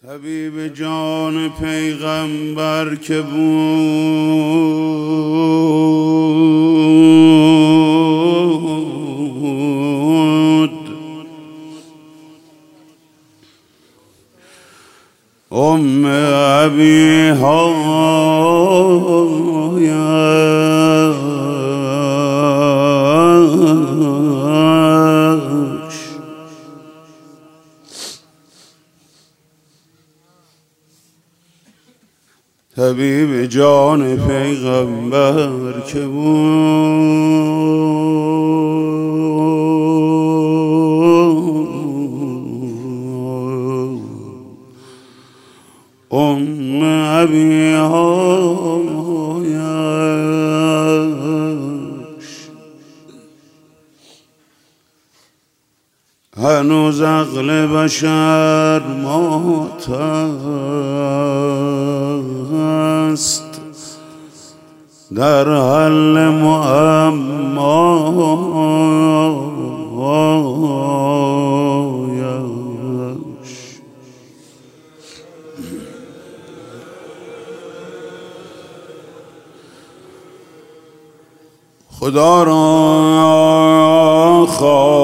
حبیب جان پیغمبر که بود، ابیها حبیب جان پیغمبر که بود، ابیهایش هنوز عقل بشر است در حل معمایش. خدا را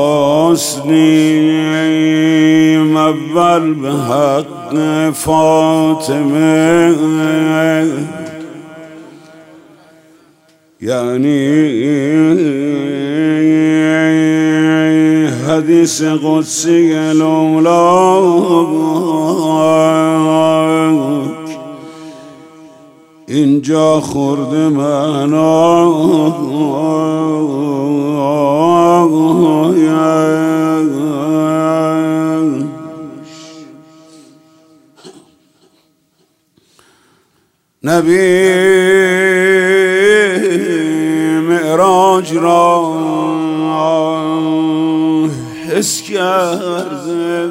خواستیم اول به حق فاطمه، یعنی حدیث قدسی لولاک اینجا خورده نبی معراج را حس کرده،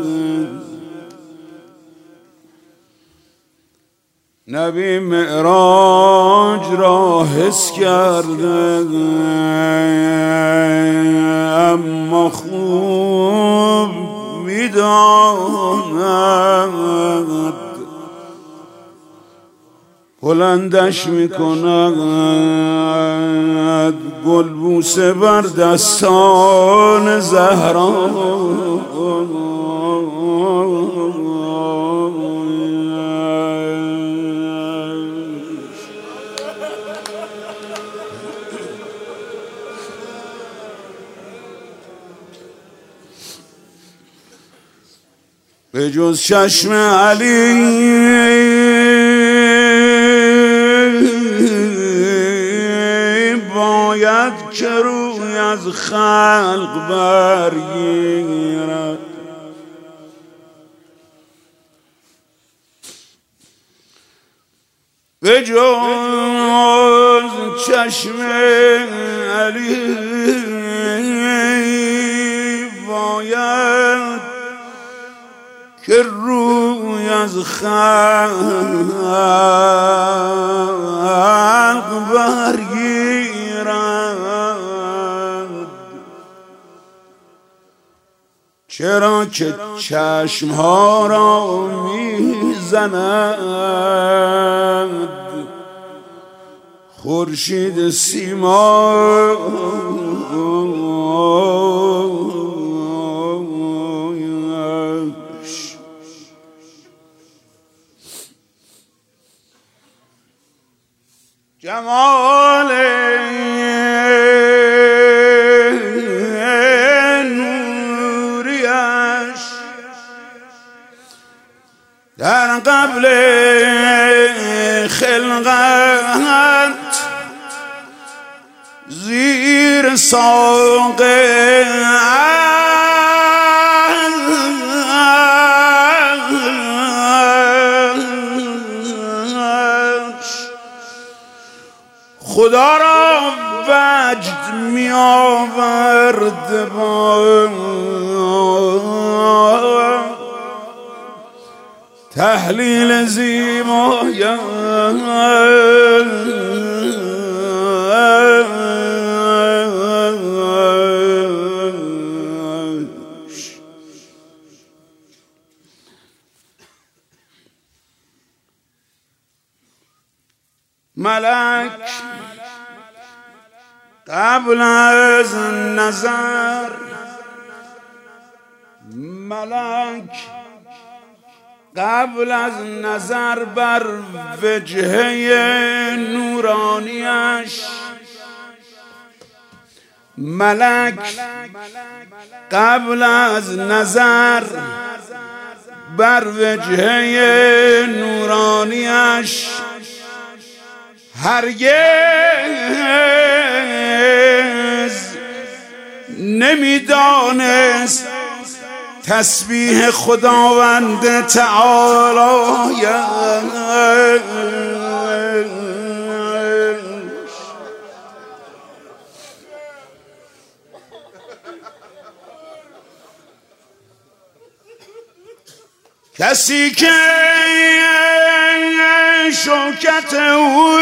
نبی معراج را حس کرده، اما خوب می‌داند بلندش میکند گلبوسه بر دستان زهرا. به جز چشم علی باید که روی از خلق برگیرد، به جز چشم علی باید که روی از خلق برگیرد، چرا که چشمها را میزند خورشید سیما. جمال نوریش در قبل خلقت زیر ساق خدا را وجد می آورد با تحلیل زیبایش، ملک قبل از نظر، ملک قبل از نظر بر وجهه نورانیش، ملک قبل از نظر بر وجهه نورانیش هرگز نمیدانست تسبیح خداوند تعالی. کسی که شوکت او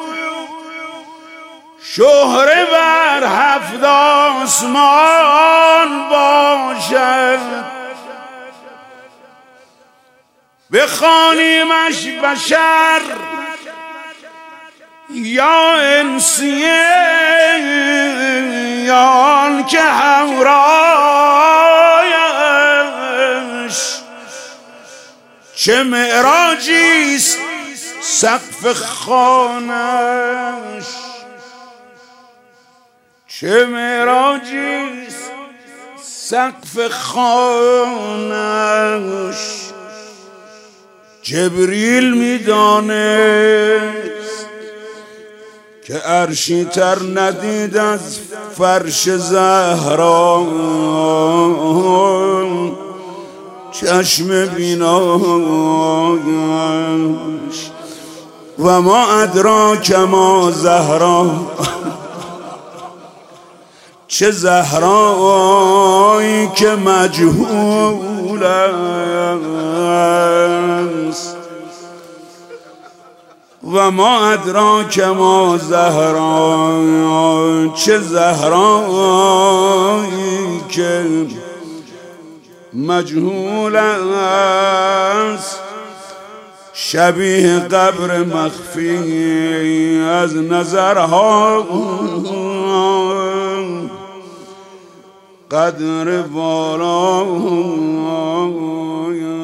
شهره بر 7 آسمان باشد، بخوانیمش بشر یا انسیه یا آن که همراهش، چه معراجیست سقف خانش، چه معراجیست سقف خانش. جبریل میدانست که عرشی تر ندید از فرش زهرا، چشم بینایش و ما ادراک ما زهرا، چه زهرایی که مجهول است. و ما ادراک ما زهرا، چه زهرایی که مجهول است. شبیه قبر مخفی از نظرها، قدر بالا